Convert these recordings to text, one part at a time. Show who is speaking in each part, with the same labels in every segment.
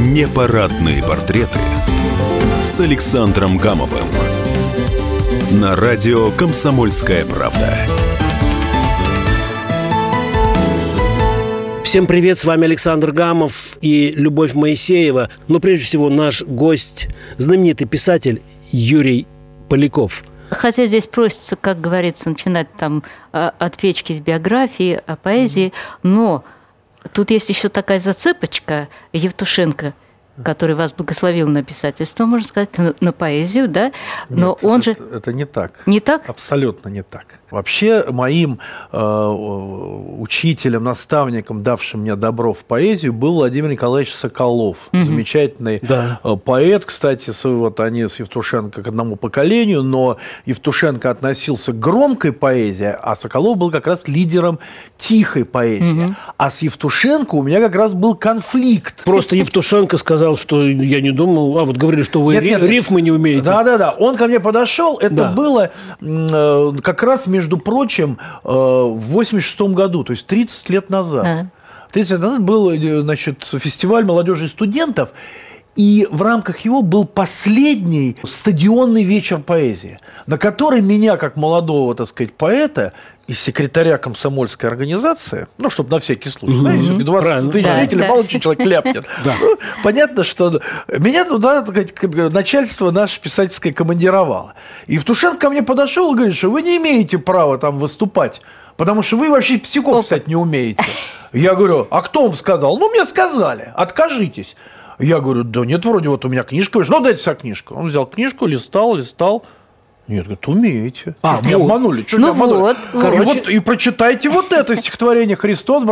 Speaker 1: Непарадные портреты с Александром Гамовым на радио «Комсомольская правда».
Speaker 2: Всем привет, с вами Александр Гамов и Любовь Моисеева. Но прежде всего наш гость, знаменитый писатель Юрий Поляков.
Speaker 3: Хотя здесь просится, как говорится, начинать там от печки с биографии, о поэзии, но тут есть еще такая зацепочка Евтушенко, который вас благословил на писательство, можно сказать, на поэзию, да? Но
Speaker 4: Нет,
Speaker 3: он же...
Speaker 4: Это не так.
Speaker 3: Не так?
Speaker 4: Абсолютно не так. Вообще, моим учителем, наставником, давшим мне добро в поэзию, был Владимир Николаевич Соколов. Замечательный поэт, кстати, вот они с Евтушенко к одному поколению, но Евтушенко относился к громкой поэзии, а Соколов был как раз лидером тихой поэзии. А с Евтушенко у меня как раз был конфликт.
Speaker 2: Просто Евтушенко сказал, что я не думал... вот говорили, что вы рифмы не умеете.
Speaker 4: Да. Он ко мне подошел. Это было как раз, между прочим, в 86 году, то есть 30 лет назад. 30 лет назад был, значит, фестиваль молодежи и студентов, и в рамках его был последний стадионный вечер поэзии, на который меня, как молодого, так сказать, поэта, и секретаря комсомольской организации, ну, чтобы на всякий случай, знаете, 20 тысяч зрителей, мало чего человек ляпнет. Понятно, что меня туда, так сказать, начальство наше писательское командировало. И Евтушенко ко мне подошел и говорит, что вы не имеете права там выступать, потому что вы вообще стихов писать не умеете. Я говорю, а кто вам сказал? Ну, мне сказали, откажитесь. Я говорю, да нет, вроде вот у меня книжка. Ну, дайте себе книжку. Он взял книжку, листал. Нет, говорит, умеете. Не обманули. Чуть не обманули. Вот. И прочитайте вот это стихотворение. «Христос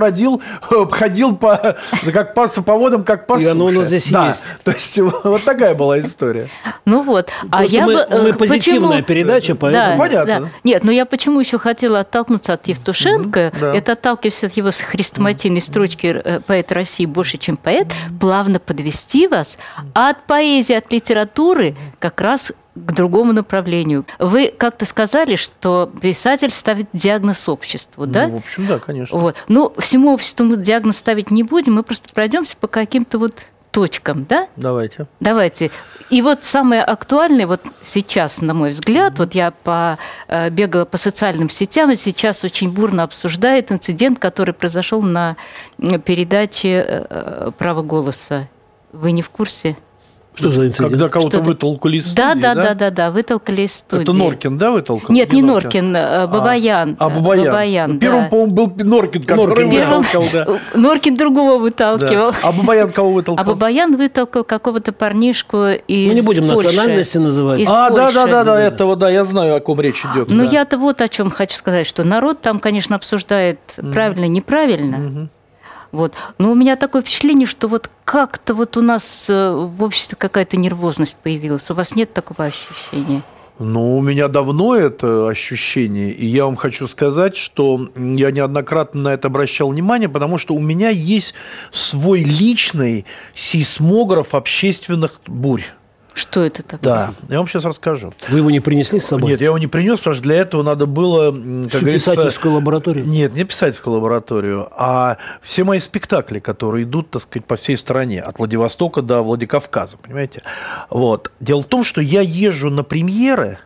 Speaker 4: ходил по водам, как по суше».
Speaker 2: И оно у нас здесь есть.
Speaker 4: То есть, вот такая была история.
Speaker 3: Ну вот.
Speaker 2: Мы позитивная передача, поэтому...
Speaker 4: Понятно.
Speaker 3: Нет, но я почему еще хотела оттолкнуться от Евтушенко, это отталкиваясь от его хрестоматийной строчки «Поэт России больше, чем поэт», плавно подвести вас от поэзии, от литературы как раз к другому направлению. Вы как-то сказали, что писатель ставит диагноз обществу, да?
Speaker 4: Ну, в общем, да, конечно.
Speaker 3: Вот. Ну, всему обществу мы диагноз ставить не будем, мы просто пройдемся по каким-то вот точкам, да? Давайте. И вот самое актуальное вот сейчас, на мой взгляд, вот я бегала по социальным сетям, и сейчас очень бурно обсуждает инцидент, который произошел на передаче «Право голоса». Вы не в курсе?
Speaker 2: Что за инцидент?
Speaker 4: Когда кого-то вытолкали из студии,
Speaker 3: Да, вытолкали из студии.
Speaker 4: Это Норкин, да, вытолкал?
Speaker 3: Нет, не Норкин, Бабаян.
Speaker 4: Бабаян. Первым, по-моему, был Норкин, который вытолкал, да.
Speaker 3: Норкин другого выталкивал.
Speaker 4: А Бабаян кого вытолкал?
Speaker 3: А Бабаян вытолкал какого-то парнишку из Польши.
Speaker 2: Мы не будем национальности называть.
Speaker 4: Да, этого, я знаю, о ком речь идет.
Speaker 3: Ну, я-то вот о чем хочу сказать, что народ там, конечно, обсуждает правильно, неправильно. Вот. Но у меня такое впечатление, что вот как-то вот у нас в обществе какая-то нервозность появилась. У вас нет такого ощущения?
Speaker 4: Ну, у меня давно это ощущение, и я вам хочу сказать, что я неоднократно на это обращал внимание, потому что у меня есть свой личный сейсмограф общественных бурь.
Speaker 3: Что это такое?
Speaker 4: Да, я вам сейчас расскажу.
Speaker 2: Вы его не принесли с собой?
Speaker 4: Нет, я его не принес, потому что для этого надо было...
Speaker 2: Всю писательскую лабораторию?
Speaker 4: Нет, не писательскую лабораторию, а все мои спектакли, которые идут, так сказать, по всей стране, от Владивостока до Владикавказа, понимаете? Вот. Дело в том, что я езжу на премьеры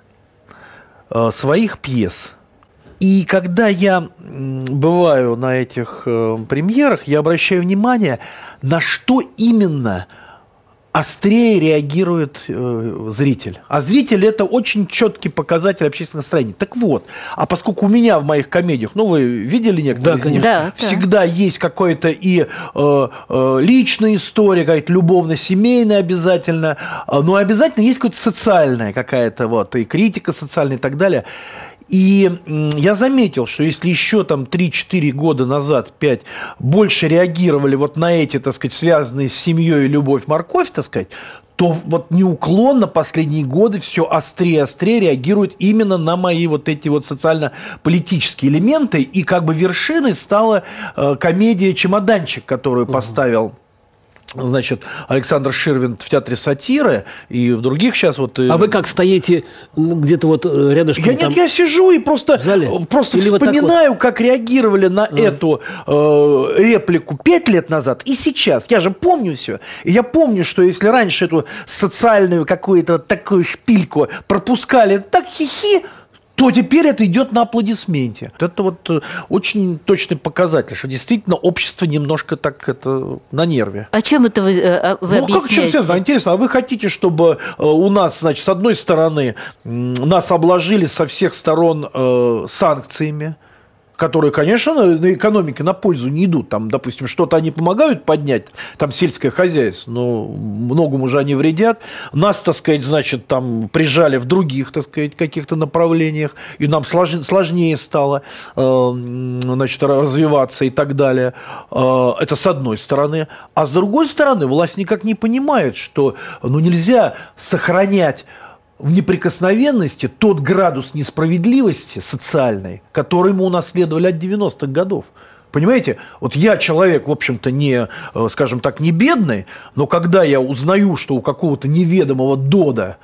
Speaker 4: своих пьес. И когда я бываю на этих премьерах, я обращаю внимание, на что именно острее реагирует зритель. А зритель – это очень четкий показатель общественного настроения. Так вот, а поскольку у меня в моих комедиях, ну, вы видели некоторые из них, всегда есть какая-то и личная история, какая-то любовно-семейная обязательно, но обязательно есть какая-то социальная какая-то, вот, и критика социальная и так далее. И я заметил, что если еще там 3-4 года назад, 5, больше реагировали вот на эти, так сказать, связанные с семьей любовь-морковь, так сказать, то вот неуклонно последние годы все острее и острее реагирует именно на мои вот эти вот социально-политические элементы. И как бы вершиной стала комедия «Чемоданчик», которую поставил значит, Александр Ширвинд в театре сатиры и в других сейчас вот...
Speaker 2: А вы как стоите где-то вот рядышком?
Speaker 4: Я сижу и просто вспоминаю, вот как реагировали на эту реплику 5 лет назад и сейчас. Я же помню все. И я помню, что если раньше эту социальную какую-то вот такую шпильку пропускали так хихи, то теперь это идет на аплодисменте. Это вот очень точный показатель, что действительно общество немножко так на нерве.
Speaker 3: А чем это вы объясняете?
Speaker 4: Интересно, а вы хотите, чтобы у нас, значит, с одной стороны, нас обложили со всех сторон санкциями, которые, конечно, на экономике на пользу не идут. Там, допустим, что-то они помогают поднять, там сельское хозяйство, но многому же они вредят. Нас, так сказать, значит, там прижали в других, так сказать, каких-то направлениях, и нам сложнее стало, значит, развиваться и так далее. Это с одной стороны. А с другой стороны, власть никак не понимает, что нельзя сохранять в неприкосновенности тот градус несправедливости социальной, который мы унаследовали от 90-х годов. Понимаете, вот я человек, в общем-то, не, скажем так, не бедный, но когда я узнаю, что у какого-то неведомого Дода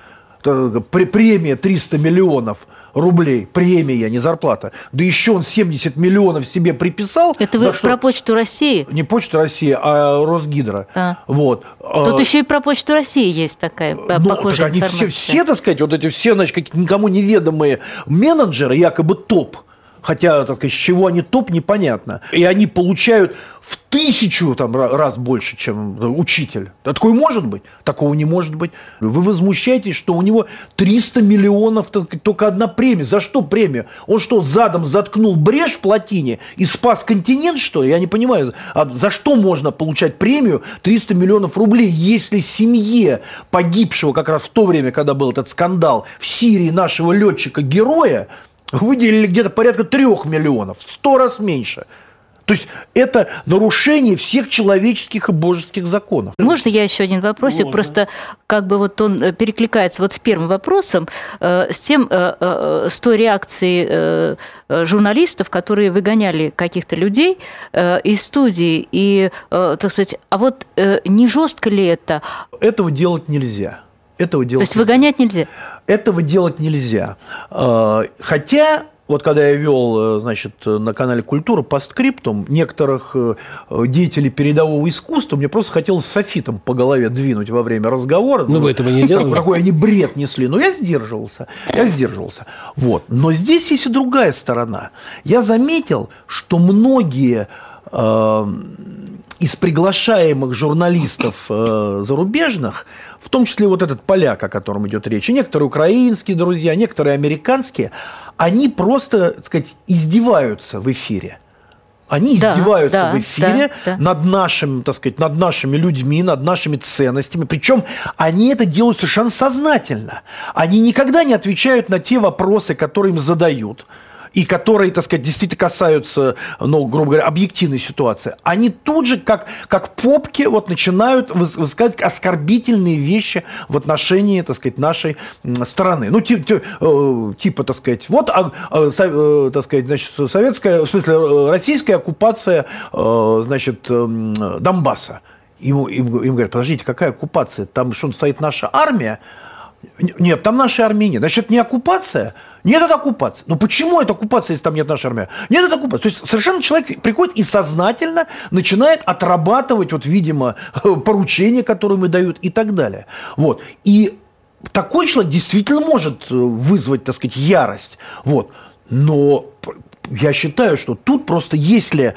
Speaker 4: премия 300 миллионов рублей, премия, не зарплата, да еще он 70 миллионов себе приписал.
Speaker 3: Это вы про Почту России?
Speaker 4: Не Почта России, а Росгидро. Вот.
Speaker 3: Тут еще и про Почту России есть такая похожая информация.
Speaker 4: Они все, так сказать, вот эти все, значит, какие-то никому неведомые менеджеры, якобы топ, хотя, так сказать, с чего они топ, непонятно. И они получают в 1000 раз больше, чем учитель. Такое может быть? Такого не может быть. Вы возмущаетесь, что у него 300 миллионов, только одна премия. За что премия? Он что, задом заткнул брешь в плотине и спас континент, что ли? Я не понимаю. А за что можно получать премию 300 миллионов рублей, если семье погибшего как раз в то время, когда был этот скандал в Сирии нашего летчика-героя, выделили где-то порядка 3 миллионов, в 100 раз меньше. То есть это нарушение всех человеческих и божеских законов.
Speaker 3: Можно я еще один вопросик? Можно. Просто как бы вот он перекликается вот с первым вопросом, с той реакцией журналистов, которые выгоняли каких-то людей из студии. И, так сказать, а вот не жестко ли это?
Speaker 4: Этого делать нельзя. То есть
Speaker 3: выгонять нельзя?
Speaker 4: Этого делать нельзя. Хотя, вот когда я вел, значит, на канале «Культура» постскриптум некоторых деятелей передового искусства, мне просто хотелось софитом по голове двинуть во время разговора.
Speaker 2: Ну, вы этого не делали?
Speaker 4: Какой они бред несли. Но я сдерживался. Вот. Но здесь есть и другая сторона. Я заметил, что многие из приглашаемых журналистов зарубежных, в том числе вот этот поляк, о котором идет речь, и некоторые украинские друзья, некоторые американские, они просто, так сказать, издеваются в эфире. Они издеваются в эфире над нашим, так сказать, над нашими людьми, над нашими ценностями. Причем они это делают совершенно сознательно. Они никогда не отвечают на те вопросы, которые им задают, и которые, так сказать, действительно касаются, ну, грубо говоря, объективной ситуации, они тут же, как попки, вот, начинают высказывать оскорбительные вещи в отношении, так сказать, нашей страны. Ну, типа, так сказать, вот, так сказать, значит, советская, в смысле, российская оккупация, значит, Донбасса. Им говорят, подождите, какая оккупация? Там что, стоит наша армия? Нет, там нашей армии нет. Значит, не оккупация? Нет, это оккупация. Ну, почему это оккупация, если там нет нашей армии? Нет, это оккупация. То есть, совершенно человек приходит и сознательно начинает отрабатывать, вот, видимо, поручения, которые ему дают, и так далее. Вот. И такой человек действительно может вызвать, так сказать, ярость. Вот. Но я считаю, что тут просто, если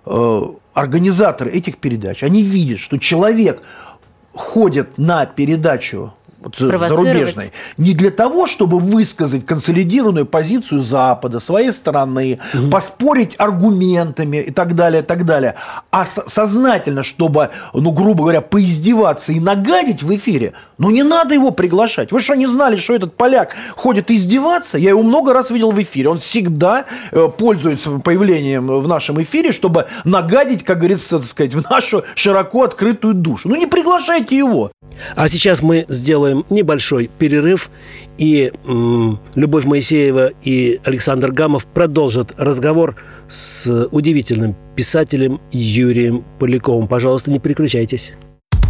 Speaker 4: организаторы этих передач, они видят, что человек ходит на передачу зарубежной, не для того, чтобы высказать консолидированную позицию Запада, своей стороны, поспорить аргументами и так далее, а сознательно, чтобы, ну, грубо говоря, поиздеваться и нагадить в эфире, ну, не надо его приглашать. Вы что, не знали, что этот поляк ходит издеваться? Я его много раз видел в эфире. Он всегда пользуется появлением в нашем эфире, чтобы нагадить, как говорится, так сказать, в нашу широко открытую душу. Ну, не приглашайте его.
Speaker 2: А сейчас мы сделаем небольшой перерыв, и Любовь Моисеева и Александр Гамов продолжат разговор с удивительным писателем Юрием Поляковым. Пожалуйста, не переключайтесь.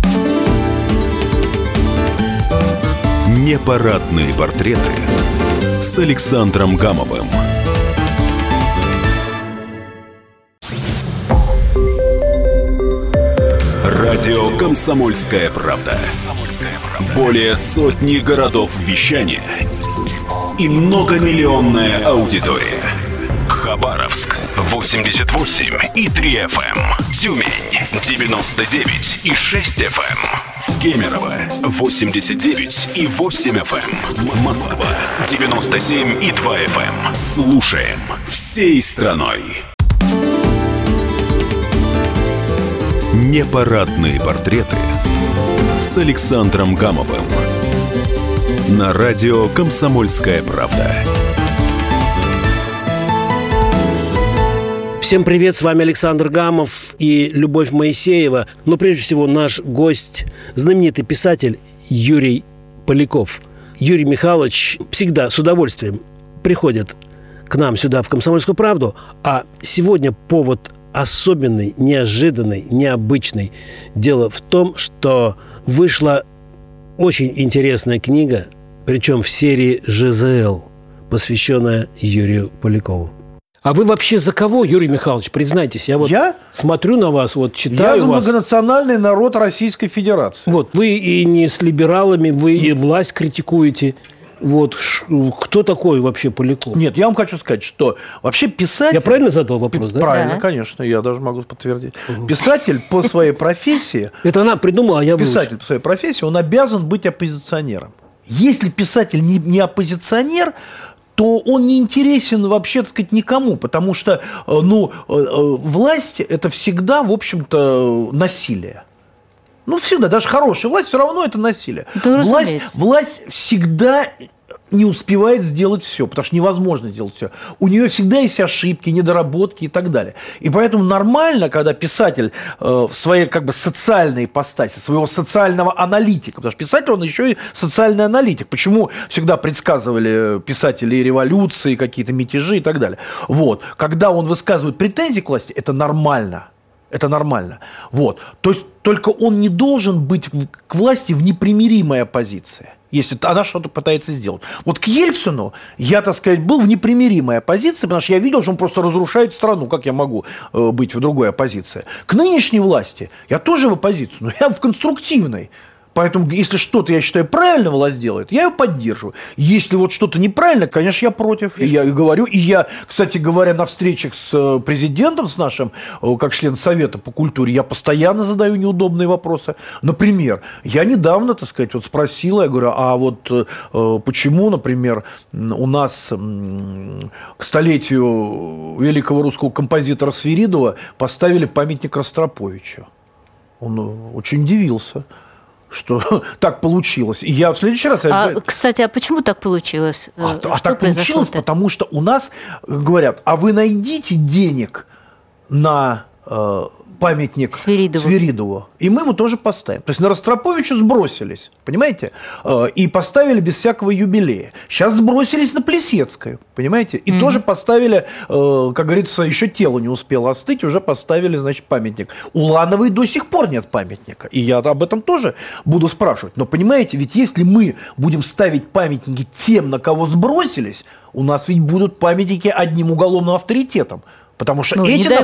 Speaker 1: Непарадные портреты с Александром Гамовым. Радио «Комсомольская правда». Более сотни городов вещания и многомиллионная аудитория. Хабаровск 88,3 FM, Тюмень 99,6 FM, Кемерово 89,8 FM, Москва 97,2 FM. Слушаем всей страной. Непарадные портреты с Александром Гамовым на радио «Комсомольская правда».
Speaker 2: Всем привет, с вами Александр Гамов и Любовь Моисеева. Но прежде всего наш гость, знаменитый писатель Юрий Поляков. Юрий Михайлович всегда с удовольствием приходит к нам сюда в «Комсомольскую правду». А сегодня повод особенный, неожиданный, необычный. Дело в том, что вышла очень интересная книга, причем в серии «ЖЗЛ», посвященная Юрию Полякову. А вы вообще за кого, Юрий Михайлович, признайтесь? Я смотрю на вас, читаю
Speaker 4: Я за
Speaker 2: вас.
Speaker 4: многонациональный народ Российской Федерации.
Speaker 2: Вы и не с либералами, вы и власть критикуете. Кто такой вообще Поляков?
Speaker 4: Нет, я вам хочу сказать, что вообще писатель...
Speaker 2: Я правильно задал вопрос, да?
Speaker 4: Правильно,
Speaker 3: Да.
Speaker 4: конечно, я даже могу подтвердить. Писатель по своей профессии...
Speaker 2: Это она придумала, а я выучил.
Speaker 4: Писатель по своей профессии, он обязан быть оппозиционером. Если писатель не оппозиционер, то он не интересен вообще, так сказать, никому, потому что, власть – это всегда, в общем-то, насилие. Всегда, даже хорошая власть, все равно это насилие.
Speaker 3: Да,
Speaker 4: власть всегда не успевает сделать все, потому что невозможно сделать все. У нее всегда есть ошибки, недоработки и так далее. И поэтому нормально, когда писатель в своей социальной ипостаси, своего социального аналитика, потому что писатель, он еще и социальный аналитик. Почему всегда предсказывали писатели и революции, какие-то мятежи и так далее. Когда он высказывает претензии к власти, это нормально. Это нормально. То есть только он не должен быть к власти в непримиримой оппозиции, если она что-то пытается сделать. К Ельцину я, так сказать, был в непримиримой оппозиции, потому что я видел, что он просто разрушает страну. Как я могу быть в другой оппозиции? К нынешней власти я тоже в оппозиции, но я в конструктивной. Поэтому, если что-то, я считаю, правильно власть делает, я ее поддерживаю. Если что-то неправильно, конечно, я против. И я говорю. И я, кстати говоря, на встречах с президентом, с нашим, как член Совета по культуре, я постоянно задаю неудобные вопросы. Например, я недавно, так сказать, спросил, я говорю, почему, например, у нас к столетию великого русского композитора Свиридова поставили памятник Ростроповичу? Он очень удивился, что так получилось. И я в следующий раз...
Speaker 3: Кстати, почему так получилось?
Speaker 4: Так получилось, потому что у нас говорят, вы найдите денег на памятник Свиридову, и мы ему тоже поставим. То есть на Ростроповича сбросились, понимаете? И поставили без всякого юбилея. Сейчас сбросились на Плесецкое, понимаете? И тоже поставили, как говорится, еще тело не успело остыть, уже поставили, значит, памятник. У Лановой до сих пор нет памятника. И я об этом тоже буду спрашивать. Но понимаете, ведь если мы будем ставить памятники тем, на кого сбросились, у нас ведь будут памятники одним уголовным авторитетом. Потому что эти на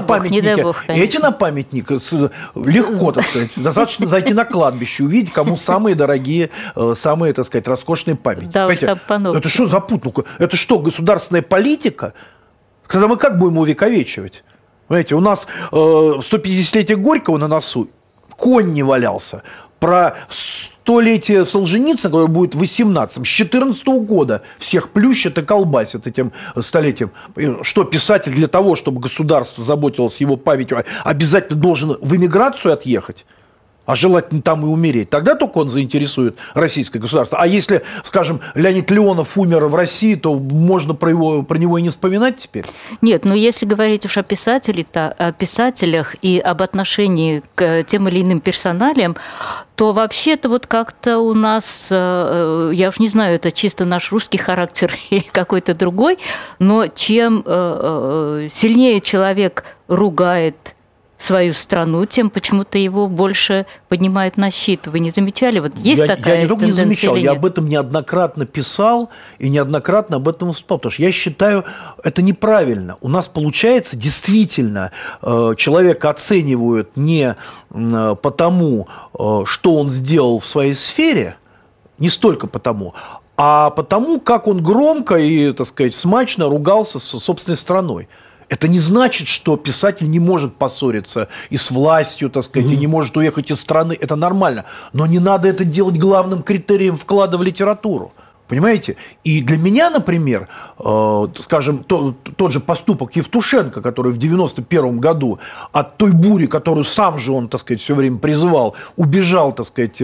Speaker 4: памятник легко, так сказать, достаточно зайти на кладбище, увидеть, кому самые дорогие, самые, так сказать, роскошные памятники.
Speaker 3: Да,
Speaker 4: это что за путнука? Это что, государственная политика? Когда мы как будем увековечивать? Понимаете, у нас 150-летие Горького на носу, конь не валялся. Про столетие Солженицына, которое будет в 18-м, с 14-го года всех плющат и колбасят этим столетием. Что писатель для того, чтобы государство заботилось его памятью, обязательно должен в эмиграцию отъехать? А желательно там и умереть. Тогда только он заинтересует российское государство. А если, скажем, Леонид Леонов умер в России, то можно про него и не вспоминать теперь?
Speaker 3: Нет, если говорить уж о писателях и об отношении к тем или иным персоналиям, то вообще-то как-то у нас, я уж не знаю, это чисто наш русский характер или какой-то другой, но чем сильнее человек ругает свою страну, тем почему-то его больше поднимают на щит. Вы не замечали? Вот есть такая
Speaker 4: Я не только не
Speaker 3: тенденция
Speaker 4: замечал,
Speaker 3: или
Speaker 4: я
Speaker 3: нет?
Speaker 4: об этом неоднократно писал и неоднократно об этом выступал, потому что я считаю, это неправильно. У нас получается действительно человека оценивают не потому, что он сделал в своей сфере, не столько потому, а потому, как он громко и, так сказать, смачно ругался со собственной страной. Это не значит, что писатель не может поссориться и с властью, так сказать, и не может уехать из страны. Это нормально. Но не надо это делать главным критерием вклада в литературу. Понимаете? И для меня, например, скажем, тот же поступок Евтушенко, который в 91 году от той бури, которую сам же он, так сказать, все время призывал, убежал, так сказать,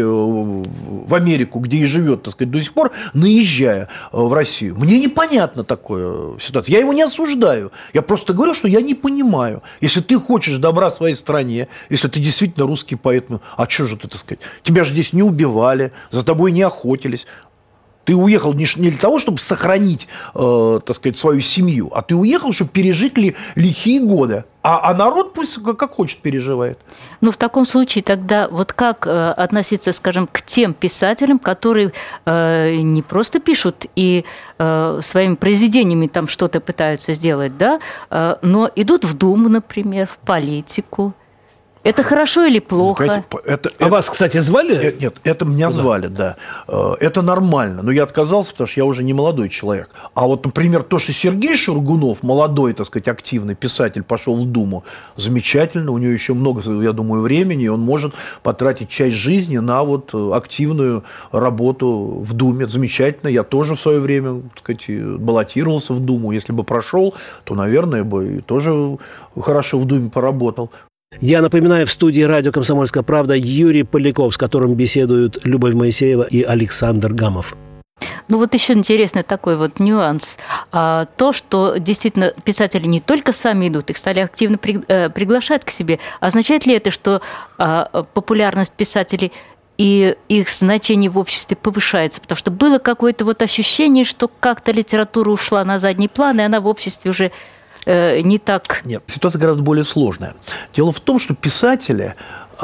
Speaker 4: в Америку, где и живет, так сказать, до сих пор, наезжая в Россию. Мне непонятно такая ситуация. Я его не осуждаю. Я просто говорю, что я не понимаю. Если ты хочешь добра своей стране, если ты действительно русский поэт, ну, а что же ты, так сказать? Тебя же здесь не убивали, за тобой не охотились. Ты уехал не для того, чтобы сохранить, так сказать, свою семью, а ты уехал, чтобы пережить лихие годы. А народ пусть как хочет переживает.
Speaker 3: Ну, в таком случае тогда вот как относиться, скажем, к тем писателям, которые не просто пишут и своими произведениями там что-то пытаются сделать, да, но идут в Думу, например, в политику. Это хорошо или плохо?
Speaker 2: А вас, кстати, звали?
Speaker 4: Нет, это меня звали, да. Это нормально. Но я отказался, потому что я уже не молодой человек. А вот, например, то, что Сергей Шургунов, молодой, так сказать, активный писатель, пошел в Думу, замечательно. У него еще много, я думаю, времени, и он может потратить часть жизни на вот активную работу в Думе. Это замечательно. Я тоже в свое время, так сказать, баллотировался в Думу. Если бы прошел, то, наверное, бы тоже хорошо в Думе поработал.
Speaker 2: Я напоминаю, в студии радио «Комсомольская правда» Юрий Поляков, с которым беседуют Любовь Моисеева и Александр Гамов.
Speaker 3: Ну вот еще интересный такой вот нюанс. То, что действительно писатели не только сами идут, их стали активно приглашать к себе. Означает ли это, что популярность писателей и их значение в обществе повышается? Потому что было какое-то вот ощущение, что как-то литература ушла на задний план, и она в обществе уже не так...
Speaker 4: Нет, ситуация гораздо более сложная. Дело в том, что писатели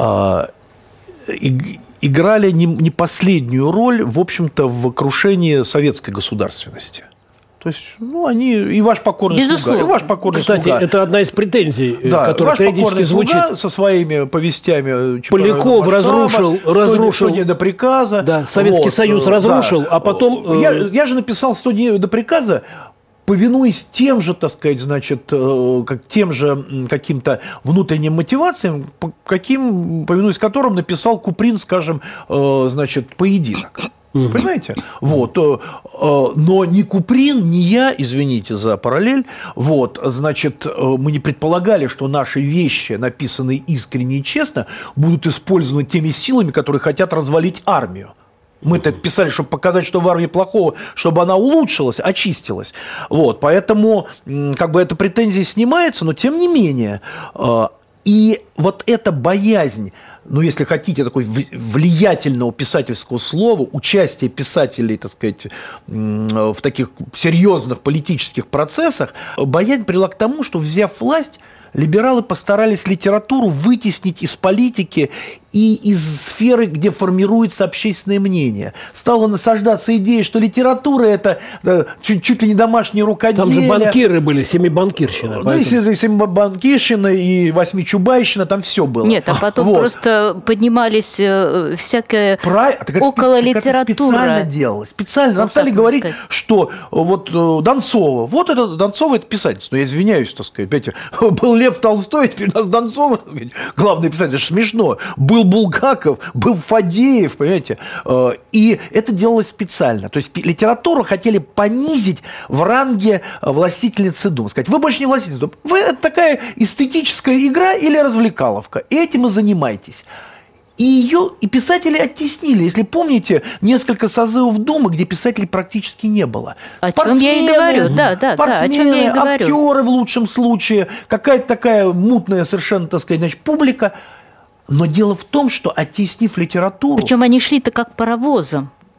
Speaker 4: играли не последнюю роль, в общем-то, в крушении советской государственности. То есть, ну, они и ваш покорный слуга, и ваш покорный
Speaker 2: Кстати,
Speaker 4: слуга.
Speaker 2: это одна из претензий,
Speaker 4: Да,
Speaker 2: которая периодически звучит.
Speaker 4: Слуга со своими повестями.
Speaker 2: Поляков разрушил.
Speaker 4: «100 дней до приказа».
Speaker 2: Да, Советский Союз разрушил, а потом...
Speaker 4: Я же написал «100 дней до приказа», повинуясь тем же, так сказать, значит, тем же каким-то внутренним мотивациям, повинуясь которым написал Куприн, скажем, значит, «Поединок». Понимаете? Вот. Но ни Куприн, ни я, извините за параллель, вот, значит, мы не предполагали, что наши вещи, написанные искренне и честно, будут использованы теми силами, которые хотят развалить армию. Мы-то это писали, чтобы показать, что в армии плохого, чтобы она улучшилась, очистилась. Вот, поэтому как бы эта претензия снимается, но тем не менее. И вот эта боязнь, ну, если хотите, такой влиятельного писательского слова, участие писателей, так сказать, в таких серьезных политических процессах, боязнь привела к тому, что, взяв власть, либералы постарались литературу вытеснить из политики и из сферы, где формируется общественное мнение. Стала насаждаться идея, что литература – это чуть ли не домашнее рукоделие.
Speaker 2: Там же банкиры были, семибанкирщина.
Speaker 4: Ну, и семибанкирщина, и восьмичубайщина, там все было.
Speaker 3: Нет, а потом вот. Просто поднимались всякая около литература.
Speaker 4: Это специально делалось. Специально. Нам стали говорить, что вот Донцова, вот это Донцова – это писательство. Но я извиняюсь, так сказать, понимаете, был Лев Толстой, теперь у нас Донцова, так сказать, главный писатель. Это же смешно. Был Булгаков, был Фадеев, понимаете. И это делалось специально. То есть литературу хотели понизить в ранге властительницы дум. Сказать, вы больше не властительница дум. Вы это такая эстетическая игра или развлекаловка. Этим и занимайтесь. И ее и писатели оттеснили. Если помните, несколько созывов Думы, где писателей практически не было.
Speaker 3: О чем я и говорю. Да, о чем я и говорю.
Speaker 4: Актеры в лучшем случае, какая-то такая мутная совершенно, так сказать, значит, публика. Но дело в том, что, оттеснив литературу...
Speaker 3: Причем они шли-то как паровозом.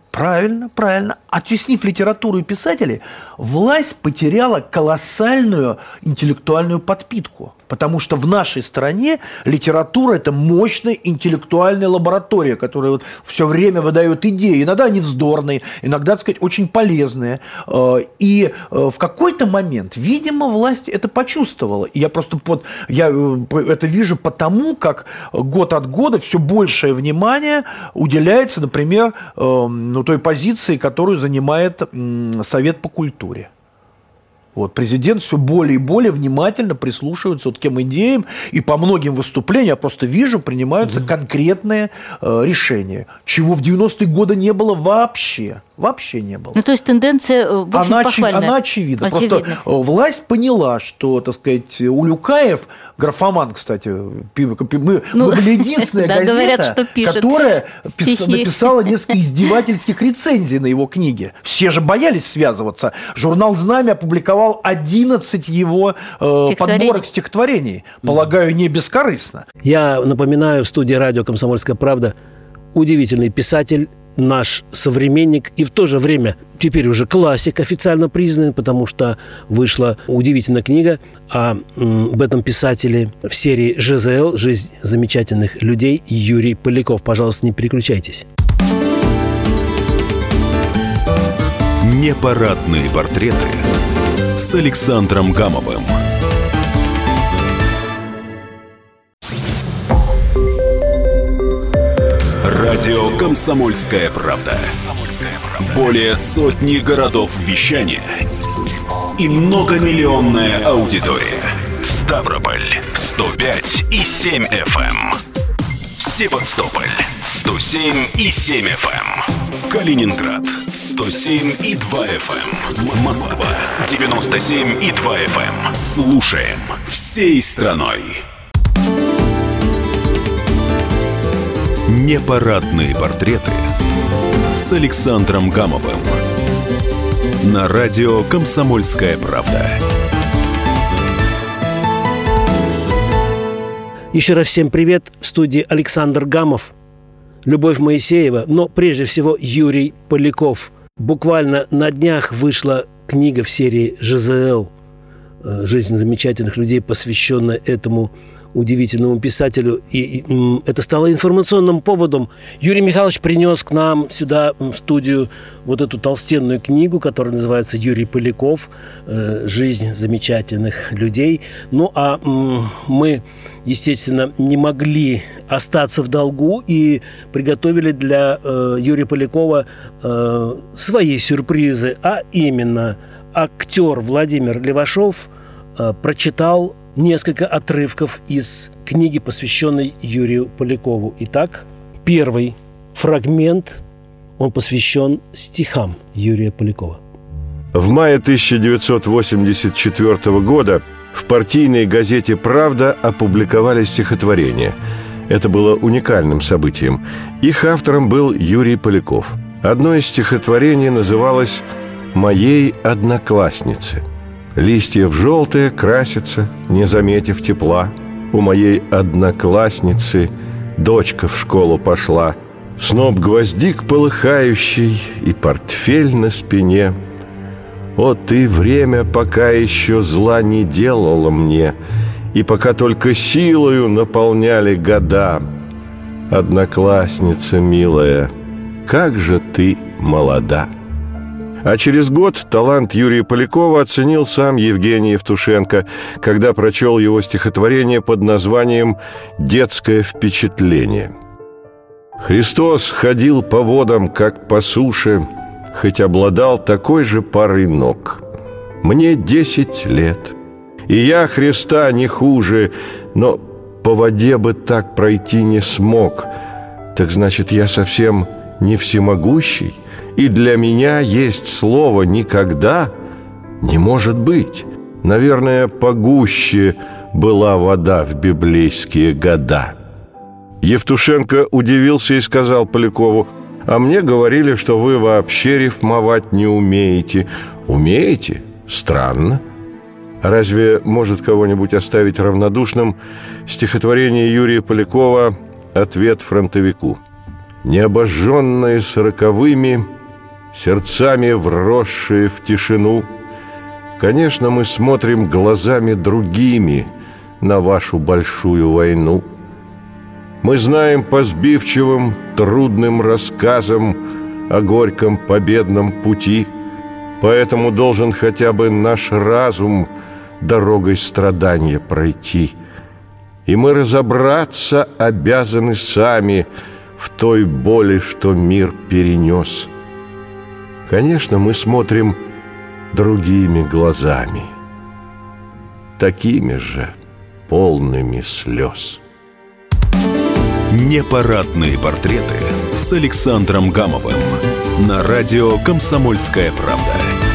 Speaker 4: Правильно. Оттеснив литературу и писателей, власть потеряла колоссальную интеллектуальную подпитку. Потому что в нашей стране литература – это мощная интеллектуальная лаборатория, которая вот все время выдает идеи. Иногда они вздорные, иногда, так сказать, очень полезные. И в какой-то момент, видимо, власть это почувствовала. И я это вижу потому, как год от года все большее внимание уделяется, например, той позиции, которую занимает Совет по культуре. Вот, президент все более и более внимательно прислушивается к тем идеям, и по многим выступлениям, я просто вижу, принимаются конкретные решения, чего в 90-е годы не было вообще. Вообще не было.
Speaker 3: Ну, то есть тенденция, в общем, похвальная.
Speaker 4: Она очевидна. Просто власть поняла, что, так сказать, Улюкаев, графоман, кстати, мы были единственная газета, которая написала несколько издевательских рецензий на его книги. Все же боялись связываться. Журнал «Знамя» опубликовал 11 его подборок стихотворений. Полагаю, не бескорыстно.
Speaker 2: Я напоминаю, в студии радио «Комсомольская правда» удивительный писатель, наш современник и в то же время теперь уже классик, официально признан, потому что вышла удивительная книга об этом писателе в серии ЖЗЛ «Жизнь замечательных людей» Юрий Поляков. Пожалуйста, не переключайтесь.
Speaker 1: Непарадные портреты с Александром Гамовым. Радио «Комсомольская правда». Более сотни городов вещания и многомиллионная аудитория. Ставрополь 105,7 FM. Севастополь 107,7 FM. Калининград 107,2 FM. Москва 97,2 FM. Слушаем всей страной. Непарадные портреты с Александром Гамовым на радио «Комсомольская правда».
Speaker 2: Еще раз всем привет. В студии Александр Гамов, Любовь Моисеева, но прежде всего Юрий Поляков. Буквально на днях вышла книга в серии ЖЗЛ «Жизнь замечательных людей», посвященная этому удивительному писателю. И это стало информационным поводом. Юрий Михайлович принес к нам сюда, в студию, вот эту толстенную книгу, которая называется «Юрий Поляков. Жизнь замечательных людей». Ну, а мы, естественно, не могли остаться в долгу и приготовили для Юрия Полякова свои сюрпризы. А именно, актер Владимир Левашов прочитал несколько отрывков из книги, посвященной Юрию Полякову. Итак, первый фрагмент, он посвящен стихам Юрия Полякова.
Speaker 5: В мае 1984 года в партийной газете «Правда» опубликовали стихотворение. Это было уникальным событием. Их автором был Юрий Поляков. Одно из стихотворений называлось «Моей однокласснице». Листья в желтое красятся, не заметив тепла. У моей одноклассницы дочка в школу пошла. Сноп гвоздик полыхающий и портфель на спине. О, ты, время, пока еще зла не делала мне, и пока только силою наполняли года. Одноклассница милая, как же ты молода. А через год талант Юрия Полякова оценил сам Евгений Евтушенко, когда прочел его стихотворение под названием «Детское впечатление». «Христос ходил по водам, как по суше, хоть обладал такой же парой ног. Мне 10 лет, и я Христа не хуже, но по воде бы так пройти не смог. Так значит, я совсем не всемогущий, и для меня есть слово «никогда» не может быть. Наверное, погуще была вода в библейские года». Евтушенко удивился и сказал Полякову: «А мне говорили, что вы вообще рифмовать не умеете». «Умеете? Странно». Разве может кого-нибудь оставить равнодушным стихотворение Юрия Полякова «Ответ фронтовику»? «Необожженные 40-ми сердцами вросшие в тишину. Конечно, мы смотрим глазами другими на вашу большую войну. Мы знаем по сбивчивым, трудным рассказам о горьком победном пути, поэтому должен хотя бы наш разум дорогой страдания пройти. И мы разобраться обязаны сами в той боли, что мир перенес. Конечно, мы смотрим другими глазами, такими же полными слез.
Speaker 1: Непарадные портреты с Александром Гамовым на радио «Комсомольская правда».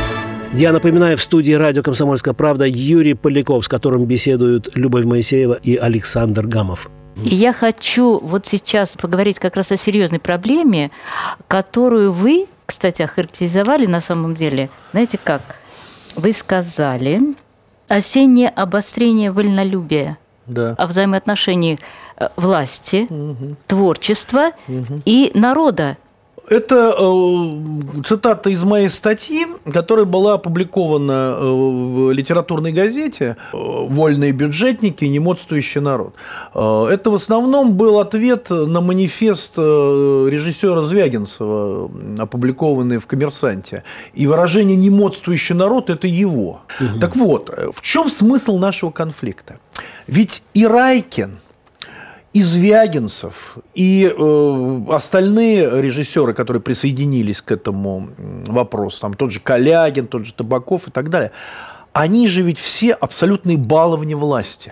Speaker 2: Я напоминаю, в студии радио «Комсомольская правда» Юрий Поляков, с которым беседуют Любовь Моисеева и Александр Гамов.
Speaker 3: И я хочу вот сейчас поговорить как раз о серьезной проблеме, которую вы, кстати, охарактеризовали на самом деле. Знаете как? Вы сказали осеннее обострение вольнолюбия, о взаимоотношениях власти, творчества и народа.
Speaker 4: Это цитата из моей статьи, которая была опубликована в литературной газете «Вольные бюджетники. Немодствующий народ». Это в основном был ответ на манифест режиссера Звягинцева, опубликованный в «Коммерсанте». И выражение «немодствующий народ» – это его. Так вот, в чем смысл нашего конфликта? Ведь и Райкин, и Звягинцев, и остальные режиссеры, которые присоединились к этому вопросу, там тот же Калягин, тот же Табаков и так далее, они же ведь все абсолютные баловни власти.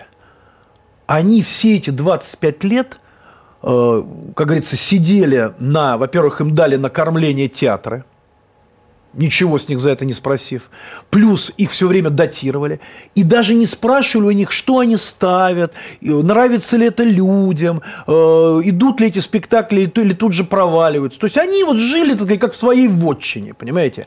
Speaker 4: Они все эти 25 лет, как говорится, сидели на, во-первых, им дали на кормление театры, ничего с них за это не спросив. Плюс их все время датировали. И даже не спрашивали у них, что они ставят, нравится ли это людям, идут ли эти спектакли, или тут же проваливаются. То есть они вот жили, так сказать, как в своей вотчине, понимаете?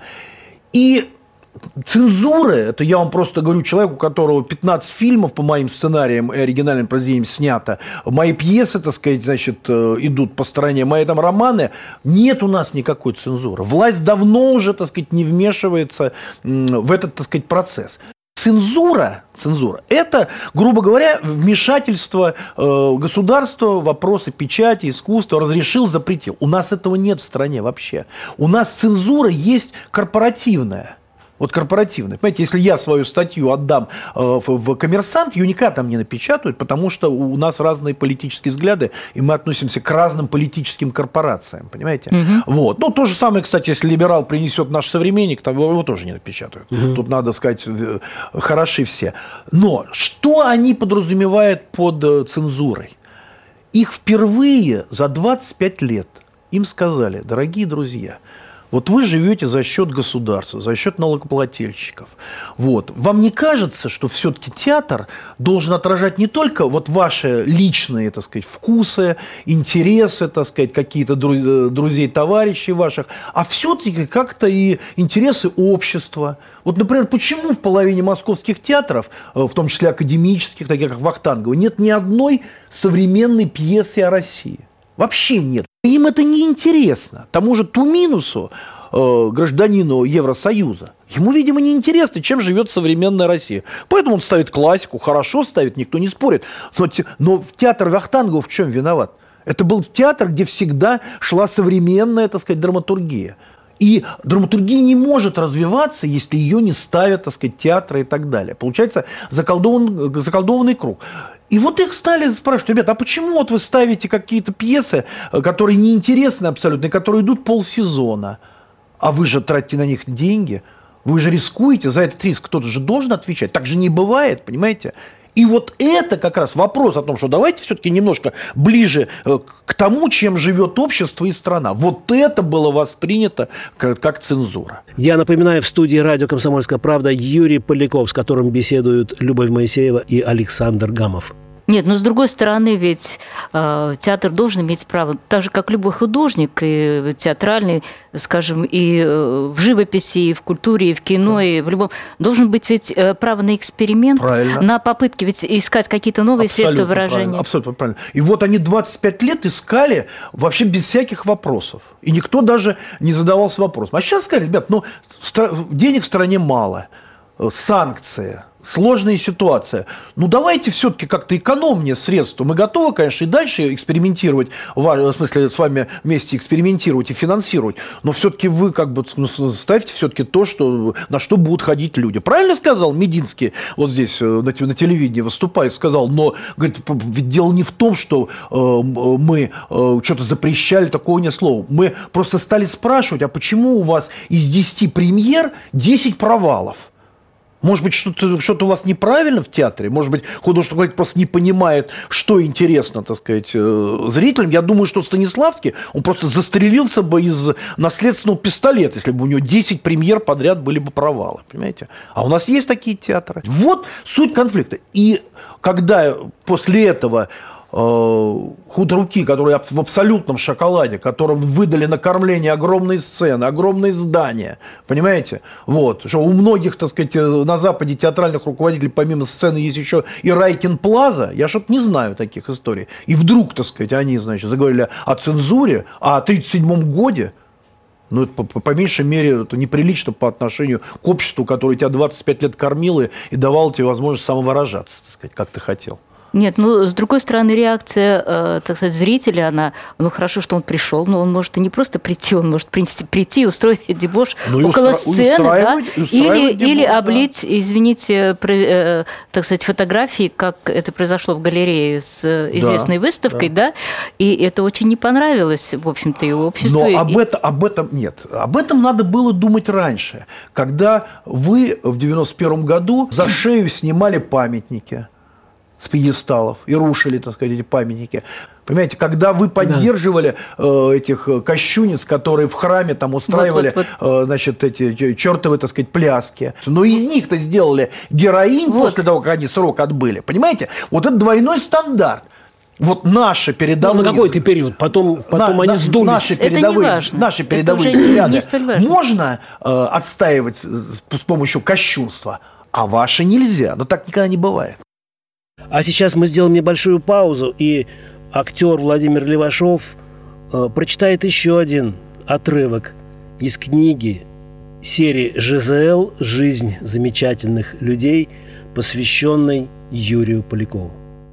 Speaker 4: И цензура, это я вам просто говорю человеку, у которого 15 фильмов по моим сценариям и оригинальным произведениям снято, мои пьесы, так сказать, значит, идут по стороне, мои там романы, нет у нас никакой цензуры. Власть давно уже, так сказать, не вмешивается в этот, так сказать, процесс. Цензура – это, грубо говоря, вмешательство государства в вопросы печати, искусства, разрешил, запретил. У нас этого нет в стране вообще. У нас цензура есть корпоративная. Вот корпоративная. Понимаете, если я свою статью отдам в «Коммерсант», ее никогда там не напечатают, потому что у нас разные политические взгляды, и мы относимся к разным политическим корпорациям, понимаете? Вот. Ну, то же самое, кстати, если либерал принесет «Наш современник», там его тоже не напечатают. Тут, надо сказать, хороши все. Но что они подразумевают под цензурой? Их впервые за 25 лет им сказали: дорогие друзья, вот вы живете за счет государства, за счет налогоплательщиков. Вот. Вам не кажется, что все-таки театр должен отражать не только вот ваши личные, так сказать, вкусы, интересы, так сказать, какие-то друзей, товарищей ваших, а все-таки как-то и интересы общества? Вот, например, почему в половине московских театров, в том числе академических, таких как Вахтангова, нет ни одной современной пьесы о России? Вообще нет. Им это не интересно. Тому же Туминусу, гражданину Евросоюза, ему, видимо, не интересно, чем живет современная Россия. Поэтому он ставит классику, хорошо ставит, никто не спорит. Но театр Вахтангова в чем виноват? Это был театр, где всегда шла современная, так сказать, драматургия. И драматургия не может развиваться, если ее не ставят, так сказать, театры и так далее. Получается заколдованный круг. И вот их стали спрашивать: ребята, а почему вот вы ставите какие-то пьесы, которые неинтересны абсолютно, которые идут полсезона, а вы же тратите на них деньги, вы же рискуете, за этот риск кто-то же должен отвечать. Так же не бывает, понимаете? И вот это как раз вопрос о том, что давайте все-таки немножко ближе к тому, чем живет общество и страна. Вот это было воспринято как цензура.
Speaker 2: Я напоминаю, в студии радио «Комсомольская правда» Юрий Поляков, с которым беседуют Любовь Моисеева и Александр Гамов.
Speaker 3: Нет, но с другой стороны, ведь театр должен иметь право, так же, как любой художник, и театральный, скажем, и в живописи, и в культуре, и в кино, и в любом... Должен быть ведь право на эксперимент, правильно, на попытки ведь искать какие-то новые средства выражения.
Speaker 4: Правильно, абсолютно правильно. И вот они 25 лет искали вообще без всяких вопросов. И никто даже не задавался вопросом. А сейчас сказали, ребят, денег в стране мало, санкции, сложная ситуация. Давайте все-таки как-то экономнее средства. Мы готовы, конечно, и дальше экспериментировать, в смысле, с вами вместе экспериментировать и финансировать, но все-таки вы ставьте все-таки то, на что будут ходить люди. Правильно сказал Мединский, вот здесь на телевидении выступает, сказал, но, говорит, ведь дело не в том, что мы что-то запрещали, такого не слова. Мы просто стали спрашивать, а почему у вас из 10 премьер 10 провалов? Может быть, что-то у вас неправильно в театре? Может быть, художник просто не понимает, что интересно, так сказать, зрителям? Я думаю, что Станиславский, он просто застрелился бы из наследственного пистолета, если бы у него 10 премьер подряд были бы провалы, понимаете? А у нас есть такие театры. Вот суть конфликта. И когда после этого худруки, которые в абсолютном шоколаде, которым выдали на кормление огромные сцены, огромные здания, понимаете? Вот. Что у многих, так сказать, на Западе театральных руководителей помимо сцены есть еще и Райкин Плаза. Я что-то не знаю таких историй. И вдруг, так сказать, они, значит, заговорили о цензуре, а о 1937 годе. Это по меньшей мере это неприлично по отношению к обществу, которое тебя 25 лет кормило и давало тебе возможность самовыражаться, так сказать, как ты хотел.
Speaker 3: Нет, с другой стороны, реакция, так сказать, зрителя, она, хорошо, что он пришел, но он может и не просто прийти, он может прийти и устроить дебош около сцены, да? Или облить, извините, так сказать, фотографии, как это произошло в галерее с известной выставкой, да, и это очень не понравилось, в общем-то, и обществу.
Speaker 4: Но об этом нет. Об этом надо было думать раньше, когда вы в 91 году за шею снимали памятники с пьедесталов и рушили, так сказать, эти памятники. Понимаете, когда вы поддерживали этих кощунниц, которые в храме там устраивали, значит, эти чертовы, так сказать, пляски. Но из них-то сделали героинь после того, как они срок отбыли. Понимаете? Вот это двойной стандарт. Вот наши передовые...
Speaker 2: на какой-то период, потом они сдулись.
Speaker 4: Наши передовые взгляды можно отстаивать с помощью кощунства, а ваши нельзя. Но так никогда не бывает.
Speaker 2: А сейчас мы сделаем небольшую паузу, и актер Владимир Левашов прочитает еще один отрывок из книги серии «ЖЗЛ. Жизнь замечательных людей», посвященной Юрию Полякову.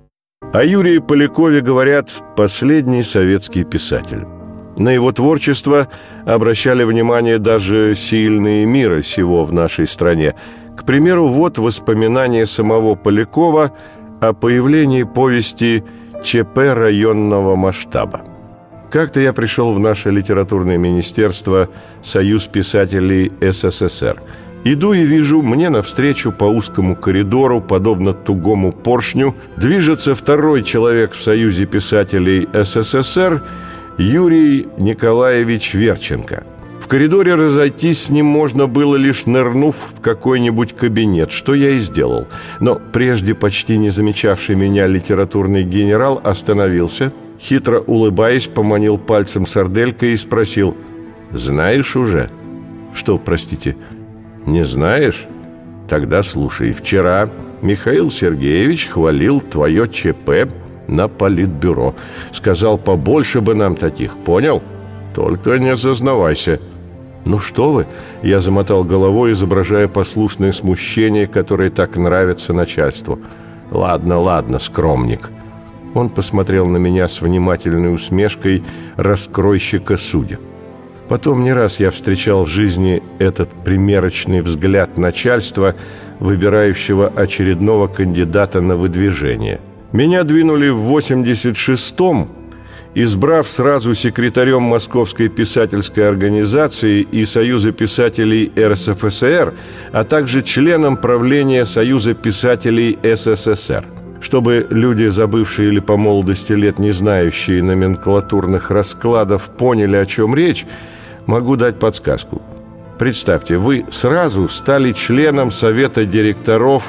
Speaker 5: О Юрии Полякове говорят «последний советский писатель». На его творчество обращали внимание даже сильные мира сего в нашей стране. К примеру, вот воспоминания самого Полякова о появлении повести ЧП районного масштаба. Как-то я пришел в наше литературное министерство «Союз писателей СССР». Иду и вижу, мне навстречу по узкому коридору, подобно тугому поршню, движется второй человек в Союзе писателей СССР Юрий Николаевич Верченко. В коридоре разойтись с ним можно было, лишь нырнув в какой-нибудь кабинет, что я и сделал. Но прежде почти не замечавший меня литературный генерал остановился, хитро улыбаясь, поманил пальцем сарделькой и спросил: «Знаешь уже?» «Что, простите, не знаешь? Тогда слушай. Вчера Михаил Сергеевич хвалил твое ЧП на политбюро. Сказал, побольше бы нам таких, понял? Только не зазнавайся». «Ну что вы?» – я замотал головой, изображая послушное смущение, которое так нравится начальству. «Ладно, ладно, скромник». Он посмотрел на меня с внимательной усмешкой раскройщика судеб. Потом не раз я встречал в жизни этот примерочный взгляд начальства, выбирающего очередного кандидата на выдвижение. Меня двинули в 86-м, избрав сразу секретарем Московской писательской организации и Союза писателей РСФСР, а также членом правления Союза писателей СССР. Чтобы люди, забывшие или по молодости лет не знающие номенклатурных раскладов, поняли, о чем речь, могу дать подсказку. Представьте, вы сразу стали членом Совета директоров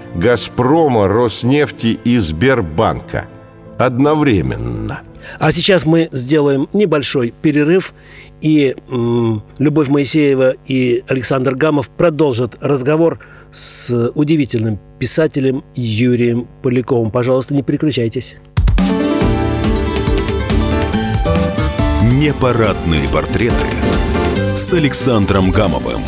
Speaker 5: «Газпрома», «Роснефти» и «Сбербанка» одновременно.
Speaker 2: А сейчас мы сделаем небольшой перерыв, и Любовь Моисеева и Александр Гамов продолжат разговор с удивительным писателем Юрием Поляковым. Пожалуйста, не переключайтесь.
Speaker 1: Непарадные портреты с Александром Гамовым.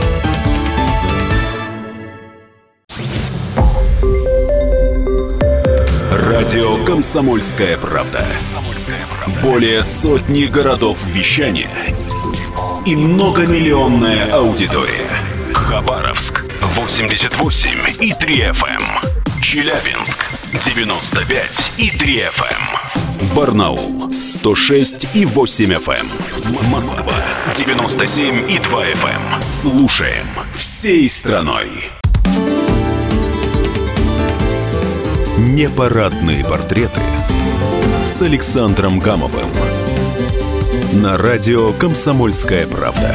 Speaker 1: Радио «Комсомольская правда». Более сотни городов вещания и многомиллионная аудитория. Хабаровск 88,3 FM. Челябинск 95,3 FM. Барнаул 106,8 FM. Москва 97,2 FM. Слушаем всей страной. Непарадные портреты с Александром Гамовым на радио «Комсомольская правда».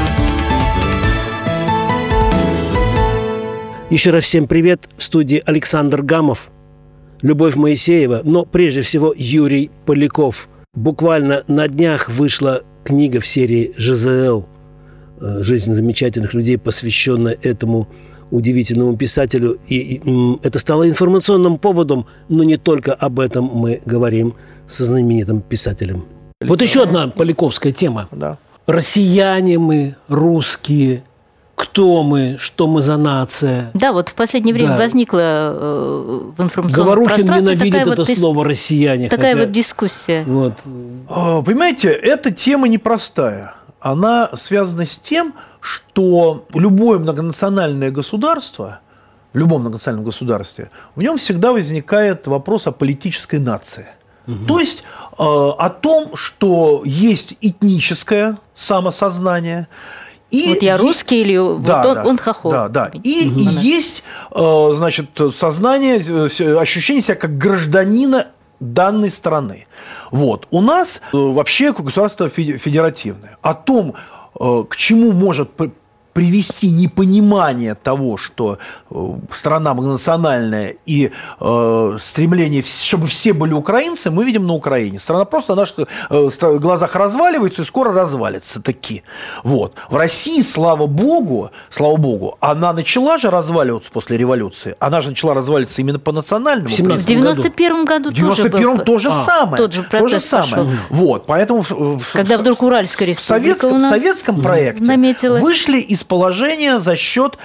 Speaker 2: Еще раз всем привет. В студии Александр Гамов, Любовь Моисеева, но прежде всего Юрий Поляков. Буквально на днях вышла книга в серии «ЖЗЛ. Жизнь замечательных людей», посвященная этому удивительному писателю. И это стало информационным поводом, но не только об этом мы говорим со знаменитым писателем. Вот еще одна поляковская тема.
Speaker 4: Да.
Speaker 2: Россияне мы, русские. Кто мы, что мы за нация.
Speaker 3: Да, вот в последнее время возникла в информационном
Speaker 2: Говорухин
Speaker 3: пространстве
Speaker 2: ненавидит это слово «россияне».
Speaker 3: Такая вот дискуссия.
Speaker 2: Вот.
Speaker 4: Понимаете, эта тема непростая. Она связана с тем, что любое многонациональное государство, в любом многонациональном государстве, в нем всегда возникает вопрос о политической нации. То есть о том, что есть этническое самосознание. И
Speaker 3: вот я русский или он хохол.
Speaker 4: Да. И есть, значит, сознание, ощущение себя как гражданина данной страны. Вот. У нас вообще государство федеративное. О том, к чему может привести непонимание того, что страна многонациональная и стремление, чтобы все были украинцы, мы видим на Украине. Страна просто на наших глазах разваливается и скоро развалится таки. Вот. В России, слава богу, она начала же разваливаться после революции. Она же начала разваливаться именно по национальному.
Speaker 3: В 91-м году тоже был.
Speaker 4: В 91-м то же самое.
Speaker 3: Тот же процесс пошел.
Speaker 4: Вот. Поэтому
Speaker 3: когда вдруг Уральская республика
Speaker 4: в советском проекте
Speaker 3: наметилась.
Speaker 4: Вышли из положения за счет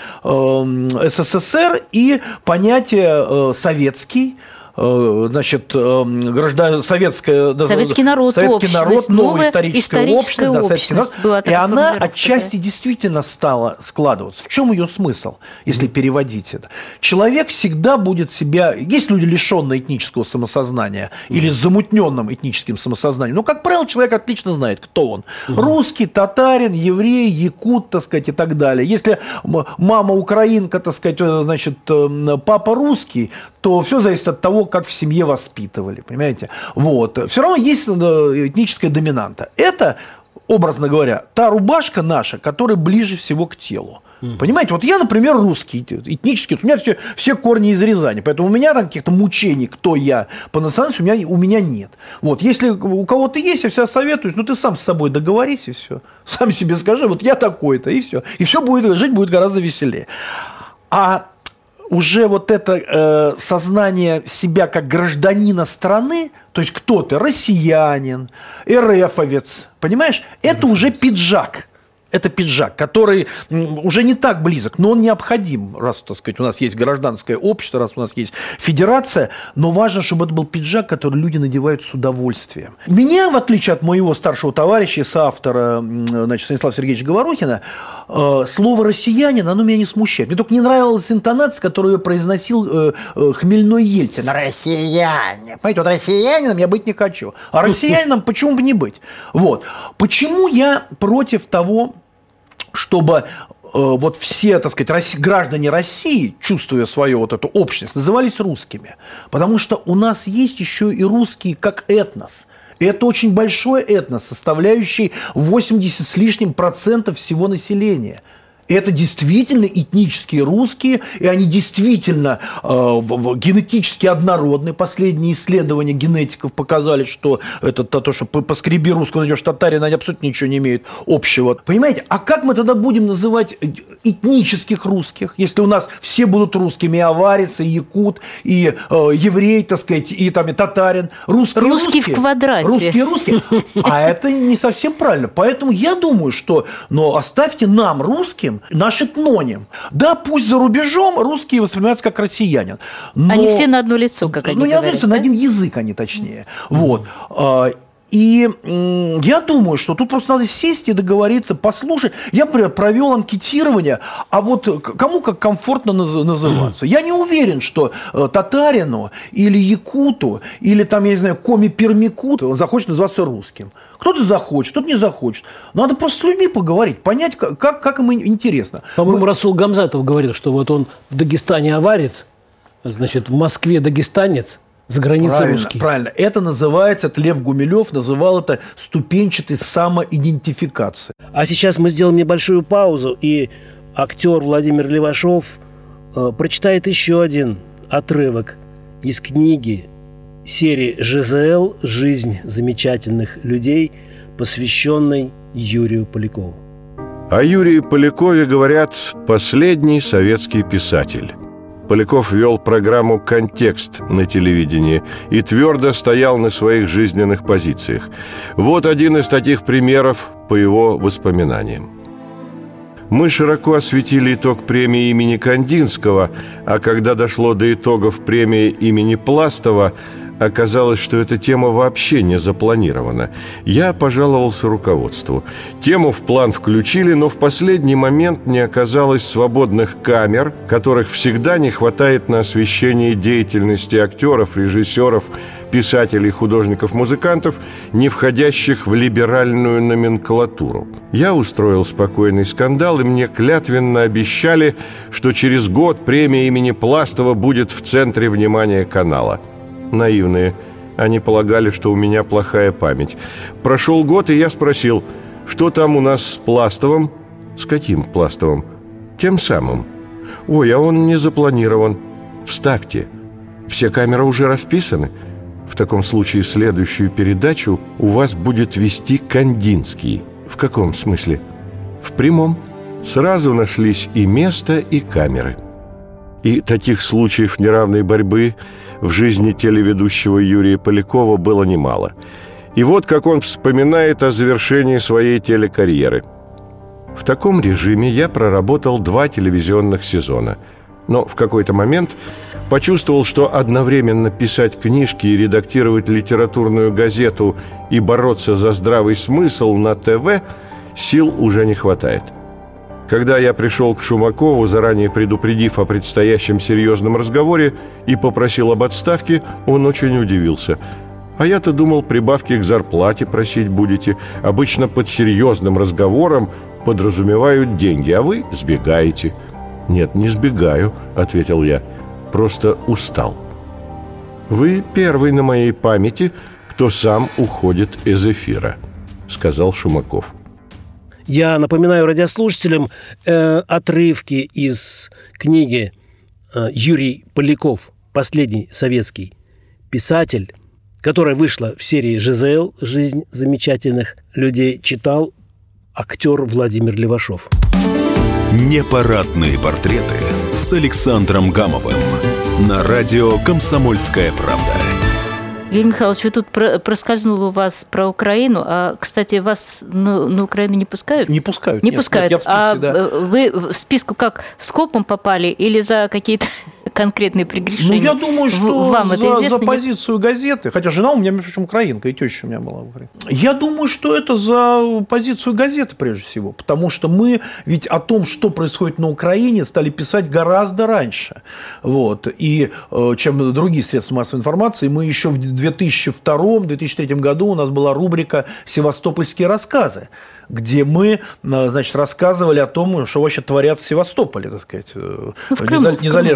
Speaker 4: СССР и понятия советский, значит,
Speaker 3: советский народ,
Speaker 4: новое историческое общество, и она отчасти
Speaker 3: такая.
Speaker 4: Действительно стала складываться. В чем ее смысл, если переводить это? Человек всегда будет себя... Есть люди, лишенные этнического самосознания или с замутненным этническим самосознанием. Но, как правило, человек отлично знает, кто он. Русский, татарин, еврей, якут, так сказать, и так далее. Если мама украинка, так сказать, значит, папа русский, то все зависит от того, как в семье воспитывали, понимаете? Вот. Все равно есть этническая доминанта. Это, образно говоря, та рубашка наша, которая ближе всего к телу. Понимаете, вот я, например, русский, этнический, у меня все корни из Рязани, поэтому у меня там каких-то мучений, кто я по национальности, у меня нет. Вот, если у кого-то есть, я всегда советую, ты сам с собой договорись, и все. Сам себе скажи, вот я такой-то, и все. И все будет, жить будет гораздо веселее. А уже вот это сознание себя как гражданина страны, то есть кто ты, россиянин, РФовец, понимаешь, это уже пиджак. Это пиджак, который уже не так близок, но он необходим, раз, так сказать, у нас есть гражданское общество, раз у нас есть федерация, но важно, чтобы это был пиджак, который люди надевают с удовольствием. Меня, в отличие от моего старшего товарища, соавтора, значит, Станислава Сергеевича Говорухина, слово «россиянин», оно меня не смущает. Мне только не нравилась интонация, которую произносил хмельной Ельцин. «Россияне». Понимаете, вот россиянином я быть не хочу. А россиянином почему бы не быть? Вот. Почему я против того, чтобы вот все, так сказать, граждане России, чувствуя свою вот эту общность, назывались русскими? Потому что у нас есть еще и русские как этнос. И это очень большой этнос, составляющий 80 с лишним % всего населения. это действительно этнические русские, и они действительно генетически однородны. Последние исследования генетиков показали, что это то, что поскреби русскую, найдешь татарина, они абсолютно ничего не имеют общего. Понимаете? А как мы тогда будем называть этнических русских, если у нас все будут русскими, и аварец, и якут, и еврей, так сказать, и татарин.
Speaker 3: Русский в квадрате.
Speaker 4: Русские. А это не совсем правильно. Поэтому я думаю, что оставьте нам, русским, наш этноним. Да, пусть за рубежом русские воспринимаются как россиянин. Но...
Speaker 3: Они все на одно лицо, как они говорят.
Speaker 4: Не одно лицо, на один язык они точнее. Вот. И я думаю, что тут просто надо сесть и договориться, послушать. Я, например, провел анкетирование, а вот кому как комфортно называться. Я не уверен, что татарину или якуту, или там, я не знаю, коми-пермякут, он захочет называться русским. Кто-то захочет, кто-то не захочет. Надо просто с людьми поговорить, понять, как им интересно.
Speaker 2: По-моему, Расул Гамзатов говорил, что вот он в Дагестане аварец, значит, в Москве дагестанец, за границей русский.
Speaker 4: Правильно. Это называется, Лев Гумилев называл это ступенчатой самоидентификацией.
Speaker 2: А сейчас мы сделаем небольшую паузу, и актер Владимир Левашов прочитает еще один отрывок из книги серии «ЖЗЛ. Жизнь замечательных людей», посвященной Юрию Полякову.
Speaker 5: О Юрии Полякове говорят «последний советский писатель». Поляков вел программу «Контекст» на телевидении и твердо стоял на своих жизненных позициях. Вот один из таких примеров по его воспоминаниям. Мы широко осветили итог премии имени Кандинского, а когда дошло до итогов премии имени Пластова, оказалось, что эта тема вообще не запланирована. Я пожаловался руководству. Тему в план включили, но в последний момент не оказалось свободных камер, которых всегда не хватает на освещение деятельности актеров, режиссеров, писателей, художников, музыкантов, не входящих в либеральную номенклатуру. Я устроил спокойный скандал, и мне клятвенно обещали, что через год премия имени Пластова будет в центре внимания канала. Наивные. Они полагали, что у меня плохая память. Прошел год, и я спросил, что там у нас с Пластовым? С каким Пластовым? Тем самым. Ой, а он не запланирован. Вставьте. Все камеры уже расписаны. В таком случае следующую передачу у вас будет вести Кандинский. В каком смысле? В прямом. Сразу нашлись и место, и камеры. И таких случаев неравной борьбы в жизни телеведущего Юрия Полякова было немало. И вот как он вспоминает о завершении своей телекарьеры. В таком режиме я проработал 2 телевизионных сезона. Но в какой-то момент почувствовал, что одновременно писать книжки и редактировать литературную газету и бороться за здравый смысл на ТВ сил уже не хватает. Когда я пришел к Шумакову, заранее предупредив о предстоящем серьезном разговоре, и попросил об отставке, он очень удивился. А я-то думал, прибавки к зарплате просить будете. Обычно под серьезным разговором подразумевают деньги, а вы сбегаете. «Нет, не сбегаю», — ответил я. «Просто устал». «Вы первый на моей памяти, кто сам уходит из эфира», — сказал Шумаков.
Speaker 2: Я напоминаю радиослушателям отрывки из книги «Юрий Поляков. Последний советский писатель», которая вышла в серии «ЖЗЛ. Жизнь замечательных людей», читал актер Владимир Левашов.
Speaker 1: Непарадные портреты с Александром Гамовым на радио «Комсомольская правда».
Speaker 3: Юрий Михайлович, вы тут проскользнуло у вас про Украину, а, кстати, вас на Украину не пускают?
Speaker 4: Не пускают.
Speaker 3: Не пускают.
Speaker 4: Нет, я в списке, да.
Speaker 3: Вы в списку как скопом попали или за какие-то конкретные прегрешения?
Speaker 4: Ну, я думаю, что
Speaker 3: вам
Speaker 4: за позицию газеты, хотя жена у меня, между прочим, украинка, и теща у меня была в Украине. Я думаю, что это за позицию газеты, прежде всего, потому что мы ведь о том, что происходит на Украине, стали писать гораздо раньше. Вот. И чем другие средства массовой информации, мы еще в 2002-2003 году у нас была рубрика «Севастопольские рассказы», где мы, значит, рассказывали о том, что вообще творят в Севастополе, так сказать, незалежные власти.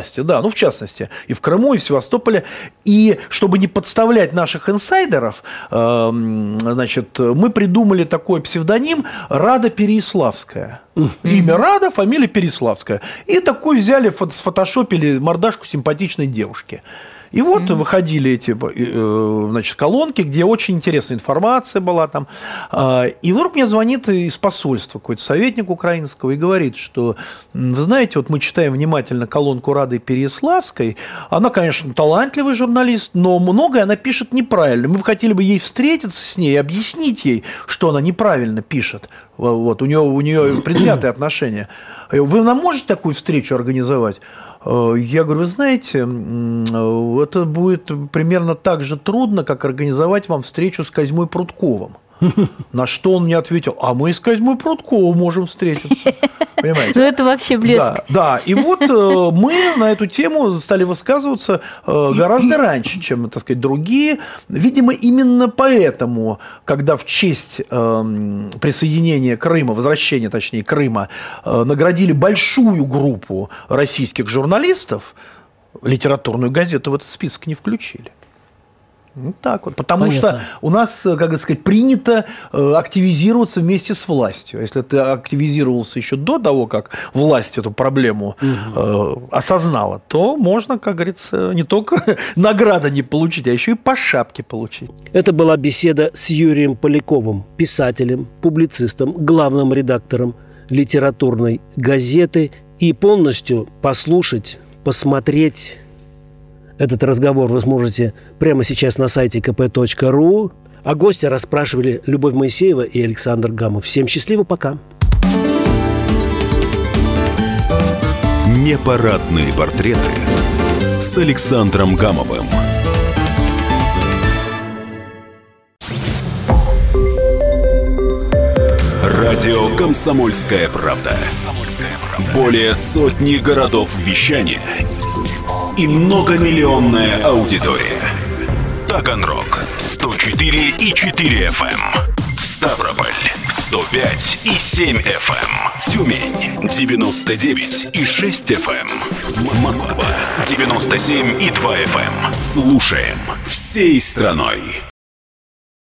Speaker 4: власти, да, ну, в частности, и в Крыму, и в Севастополе. И чтобы не подставлять наших инсайдеров, значит, мы придумали такой псевдоним «Рада Переяславская». Имя Рада, фамилия Переяславская. И такой взяли, сфотошопили мордашку симпатичной девушки. И вот выходили эти, значит, колонки, где очень интересная информация была там. И вдруг мне звонит из посольства какой-то советник украинского и говорит, что, вы знаете, вот мы читаем внимательно колонку Рады Переяславской. Она, конечно, талантливый журналист, но многое она пишет неправильно. Мы бы хотели бы ей встретиться с ней, объяснить ей, что она неправильно пишет. Вот, у нее предвзятые отношения. Вы нам можете такую встречу организовать? Я говорю, вы знаете, это будет примерно так же трудно, как организовать вам встречу с Козьмой Прудковым. На что он мне ответил, а мы с Козьмой Прудковым можем встретиться. Понимаете?
Speaker 3: Ну, это вообще блеск.
Speaker 4: Да, и вот мы на эту тему стали высказываться гораздо раньше, чем, так сказать, другие. Видимо, именно поэтому, когда в честь присоединения Крыма, возвращения, точнее, Крыма, наградили большую группу российских журналистов, литературную газету в этот список не включили. Вот так вот. Потому что у нас, как сказать, принято активизироваться вместе с властью. Если ты активизировался еще до того, как власть эту проблему осознала, то можно, как говорится, не только награды не получить, а еще и по шапке получить.
Speaker 2: Это была беседа с Юрием Поляковым, писателем, публицистом, главным редактором литературной газеты. И полностью послушать, посмотреть этот разговор вы сможете прямо сейчас на сайте kp.ru. А гостя расспрашивали Любовь Моисеева и Александр Гамов. Всем счастливо, пока.
Speaker 1: Непарадные портреты с Александром Гамовым. Радио «Комсомольская правда». Более сотни городов вещания и многомиллионная аудитория. Таганрог 104,4 FM, Ставрополь 105,7 FM, Тюмень 99,6 FM, Москва 97,2 FM. Слушаем всей страной.